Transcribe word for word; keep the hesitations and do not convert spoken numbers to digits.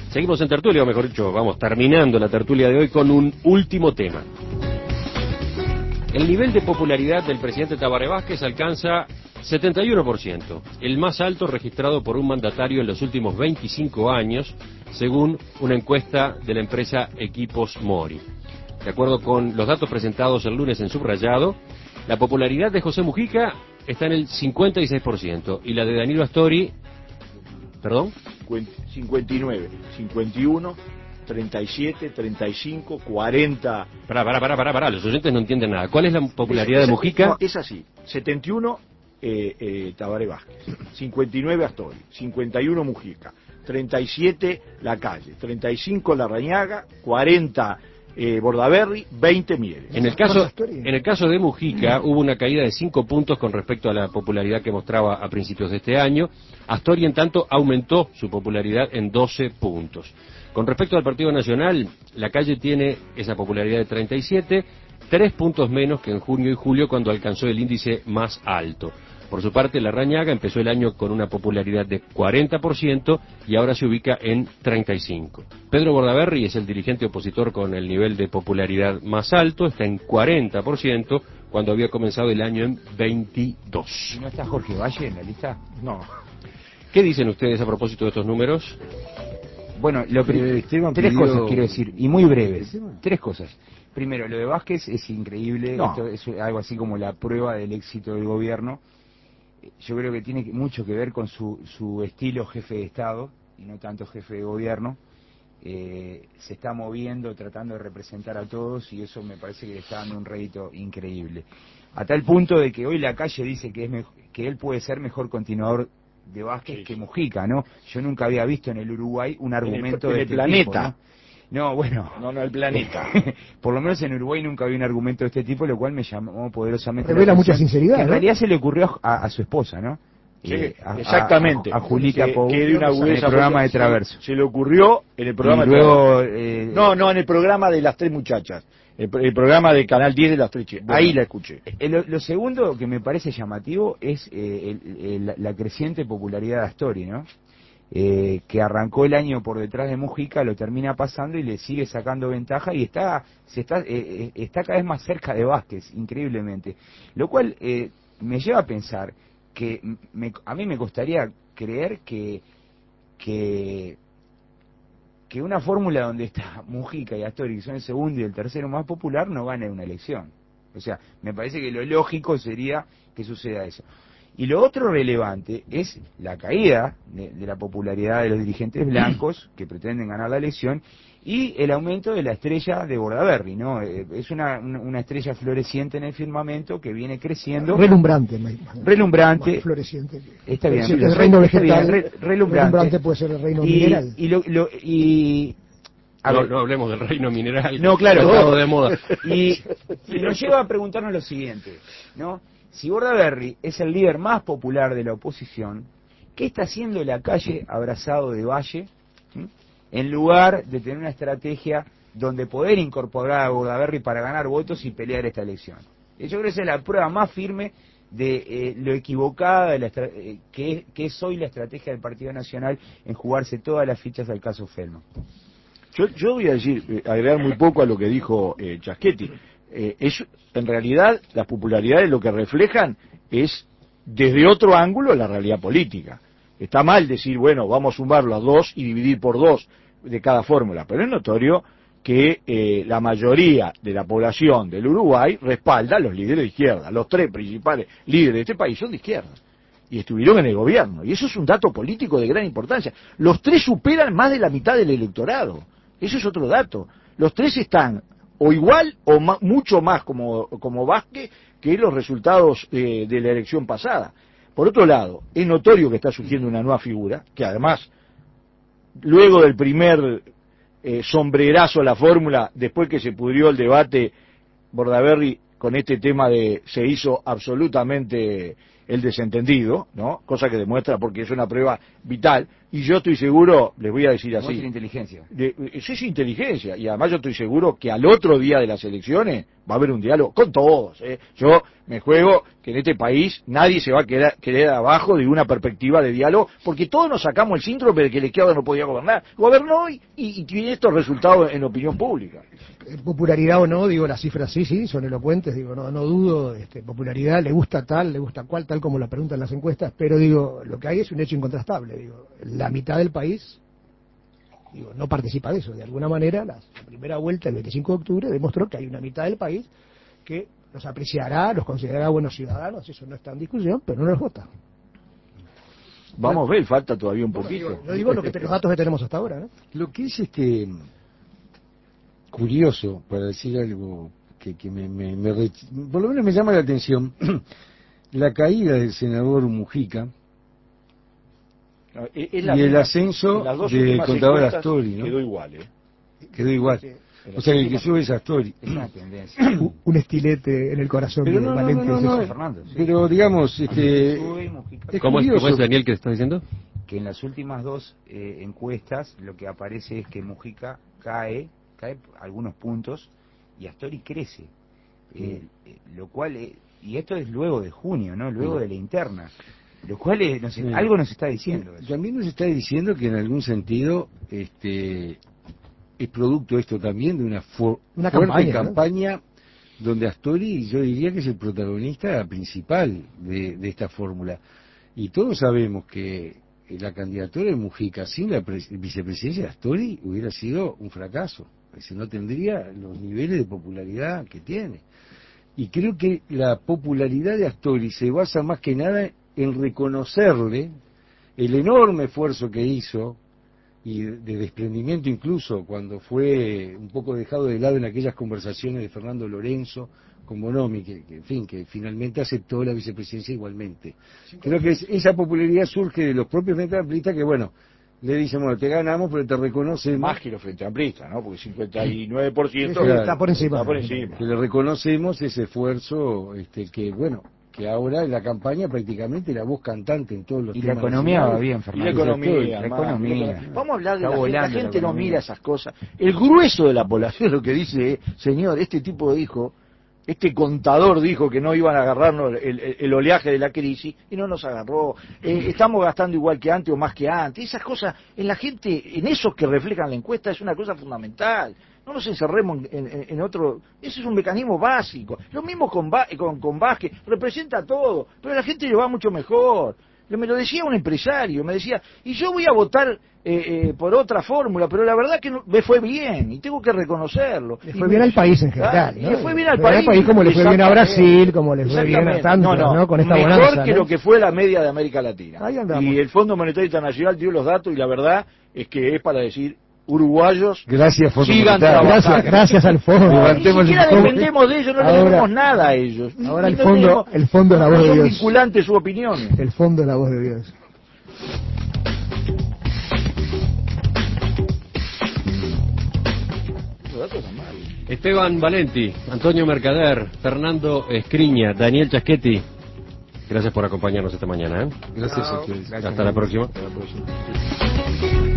Seguimos en tertulia, o mejor dicho, vamos terminando la tertulia de hoy con un último tema. El nivel de popularidad del presidente Tabaré Vázquez alcanza setenta y uno por ciento, el más alto registrado por un mandatario en los últimos veinticinco años, según una encuesta de la empresa Equipos Mori. De acuerdo con los datos presentados el lunes en Subrayado, la popularidad de José Mujica está en el cincuenta y seis por ciento y la de Danilo Astori, ¿perdón? cincuenta y nueve, cincuenta y uno, treinta y siete, treinta y cinco, cuarenta. Pará, pará, pará, pará, pará, los oyentes no entienden nada. ¿Cuál es la popularidad es, de Mujica? No, es así, setenta y uno eh, eh, Tabaré Vázquez, cincuenta y nueve Astori, cincuenta y uno Mujica, treinta y siete Lacalle, treinta y cinco Larrañaga, cuarenta eh, Bordaberry, veinte Mieres. En el caso, en el caso de Mujica hubo una caída de cinco puntos con respecto a la popularidad que mostraba a principios de este año. Astori, en tanto, aumentó su popularidad en doce puntos. Con respecto al Partido Nacional, Lacalle tiene esa popularidad de treinta y siete, tres puntos menos que en junio y julio, cuando alcanzó el índice más alto. Por su parte, Larrañaga empezó el año con una popularidad de cuarenta por ciento y ahora se ubica en treinta y cinco. Pedro Bordaberry es el dirigente opositor con el nivel de popularidad más alto, está en cuarenta por ciento, cuando había comenzado el año en veintidós. ¿Y no está Jorge Valle en la lista? No. ¿Qué dicen ustedes a propósito de estos números? Bueno, lo primero, tres pidió... cosas quiero decir, y muy breves. Tres cosas. Primero, lo de Vázquez es increíble, no. Esto es algo así como la prueba del éxito del gobierno. Yo creo que tiene mucho que ver con su, su estilo jefe de Estado, y no tanto jefe de gobierno. Eh, se está moviendo, tratando de representar a todos, y eso me parece que le está dando un rédito increíble. A tal punto de que hoy Lacalle dice que, es mejor, que él puede ser mejor continuador de Vázquez sí. que Mujica, ¿no? Yo nunca había visto en el Uruguay un argumento en el, de en este el planeta. tipo, ¿no? No, bueno. No, no, el planeta. Por lo menos en Uruguay nunca había un argumento de este tipo, lo cual me llamó poderosamente. Revela mucha sinceridad. Que en ¿no? realidad se le ocurrió a, a su esposa, ¿no? Sí, eh, a, exactamente. A, a Julita que, Pou, que de una en el programa de Traverso. Se, se le ocurrió en el programa y luego, de eh, No, no, en el programa de las tres muchachas. El, el programa de Canal diez de las tres chicas. Bueno, ahí la escuché. Eh, lo, lo segundo que me parece llamativo es eh, el, el, la creciente popularidad de Astori, ¿no? Eh, que arrancó el año por detrás de Mujica, lo termina pasando y le sigue sacando ventaja y está se está eh, está cada vez más cerca de Vázquez, increíblemente. Lo cual eh, me lleva a pensar que me, a mí me costaría creer que que que una fórmula donde está Mujica y Astori, que son el segundo y el tercero más popular, no gane una elección. O sea, me parece que lo lógico sería que suceda eso. Y lo otro relevante es la caída de, de la popularidad de los dirigentes blancos que pretenden ganar la elección y el aumento de la estrella de Bordaberry, ¿no? Eh, es una, una, una estrella floreciente en el firmamento que viene creciendo. Relumbrante. Relumbrante. Más floreciente. Está bien. El reino vegetal. Bien, re, relumbrante. Relumbrante puede ser el reino y, mineral. Y lo, lo, y A no, ver, no hablemos del reino mineral. No, claro. De moda. Y, y nos lleva a preguntarnos lo siguiente, ¿no? Si Bordaberry es el líder más popular de la oposición, ¿qué está haciendo Lacalle abrazado de Valle? ¿Mm? En lugar de tener una estrategia donde poder incorporar a Bordaberry para ganar votos y pelear esta elección. Yo creo que esa es la prueba más firme de eh, lo equivocada de la eh, que, es, que es hoy la estrategia del Partido Nacional en jugarse todas las fichas al caso Feldman. Yo, yo voy a decir, eh, agregar muy poco a lo que dijo eh, Chaschetti. Eh, es, en realidad, las popularidades lo que reflejan es, desde otro ángulo, la realidad política. Está mal decir, bueno, vamos a sumarlo a dos y dividir por dos de cada fórmula, pero es notorio que eh, la mayoría de la población del Uruguay respalda a los líderes de izquierda. Los tres principales líderes de este país son de izquierda y estuvieron en el gobierno, y eso es un dato político de gran importancia. Los tres superan más de la mitad del electorado, eso es otro dato. Los tres están o igual o ma, mucho más como, como Vázquez que los resultados eh, de la elección pasada. Por otro lado, es notorio que está surgiendo una nueva figura, que además, luego del primer eh, sombrerazo a la fórmula, después que se pudrió el debate, Bordaberry con este tema de se hizo absolutamente el desentendido, ¿no? Cosa que demuestra porque es una prueba vital, y yo estoy seguro, les voy a decir así, Muestra inteligencia. de, eso es inteligencia, y además yo estoy seguro que al otro día de las elecciones va a haber un diálogo con todos, ¿eh? Yo me juego que en este país nadie se va a quedar, quedar abajo de una perspectiva de diálogo, porque todos nos sacamos el síndrome de que la izquierda no podía gobernar, gobernó y, y, y tiene estos resultados en opinión pública. Popularidad o no, digo, las cifras sí, sí, son elocuentes, digo, no, no dudo, este, popularidad, le gusta tal, le gusta cual, tal como lo preguntan las encuestas, pero digo, lo que hay es un hecho incontrastable, digo, la mitad del país, digo, no participa de eso, de alguna manera, la, la primera vuelta el veinticinco de octubre demostró que hay una mitad del país que los apreciará, los considerará buenos ciudadanos, eso no está en discusión, pero no los vota. Vamos a ver, falta todavía un poquito. Bueno, digo, yo digo lo que, los datos que tenemos hasta ahora, ¿no? Lo que es este curioso, para decir algo que, que me, me, me por lo menos me llama la atención, la caída del senador Mujica Es y la el misma, ascenso del del contador Astori, ¿no? Quedó igual, ¿eh? Quedó igual. Sí. O sea, el que sube es Astori. Es una tendencia. Un estilete en el corazón Pero de no, no, Valente. no, no, no, Fernando, sí. pero digamos, este, Sube y Mujica. es ¿Cómo es, curioso. ¿Cómo es, Daniel, que estás diciendo? Que en las últimas dos eh, encuestas lo que aparece es que Mujica cae, cae algunos puntos y Astori crece, eh, eh, lo cual eh, y esto es luego de junio, no, luego de la interna, lo cual eh, nos, Sí. algo nos está diciendo. Eso. También nos está diciendo que en algún sentido, este, es producto esto también de una, fu Una fuerte campaña, campaña, ¿no? donde Astori, yo diría que es el protagonista principal de, de esta fórmula. Y todos sabemos que la candidatura de Mujica sin la vicepresidencia de Astori hubiera sido un fracaso, porque no tendría los niveles de popularidad que tiene. Y creo que la popularidad de Astori se basa más que nada en reconocerle el enorme esfuerzo que hizo y de desprendimiento incluso cuando fue un poco dejado de lado en aquellas conversaciones de Fernando Lorenzo con Bonomi, que, que en fin, que finalmente aceptó la vicepresidencia igualmente. Creo que es, esa popularidad surge de los propios frente amplistas que, bueno, le dicen, bueno, te ganamos, pero te reconocemos. Más que los frente amplistas, ¿no? Porque cincuenta y nueve por ciento Sí, sí, claro, está por encima. Está por encima. Que le reconocemos ese esfuerzo, este, que, bueno, que ahora en la campaña prácticamente la voz cantante en todos los Y la temas economía va nacionales. bien, Y Fernando. la economía, La más, economía. la economía. Vamos a hablar de Está la gente. La volando la gente no economía. mira esas cosas. El grueso de la población lo que dice es, señor, este tipo dijo, este contador dijo que no iban a agarrarnos el, el, el oleaje de la crisis y no nos agarró. Eh, estamos gastando igual que antes o más que antes. Esas cosas, en la gente, en esos que reflejan la encuesta, es una cosa fundamental. No nos encerremos en, en, en otro... Ese es un mecanismo básico. Lo mismo con, con, con Vázquez, representa todo, pero la gente lo va mucho mejor. Me lo decía un empresario, me decía, y yo voy a votar eh, eh, por otra fórmula, pero la verdad que no, me fue bien, y tengo que reconocerlo. Le y fue bien me, al país en general, ah, ¿no? Le fue bien al le fue país. país como le fue bien a Brasil, como le fue bien a tantos, no, no, ¿no? Con esta mejor bonanza, que ¿no? lo que fue la media de América Latina. Ahí andamos. Y el Fondo Monetario Internacional dio los datos, y la verdad es que es para decir, uruguayos, Gracias, Fondo sigan Monetario. trabajando. Gracias, gracias al fondo. Ni Levantemos siquiera el- dependemos de ellos, no Ahora- le debemos nada a ellos. ahora el No fondo- tenemos- el fondo es la voz no de son Dios. vinculantes su opinión. El fondo de la voz de Dios. Esteban Valenti, Antonio Mercader, Fernando Escriña, Daniel Chaschetti, gracias por acompañarnos esta mañana, ¿eh? Gracias a Chao. ustedes. Gracias. Hasta la próxima. Hasta la próxima.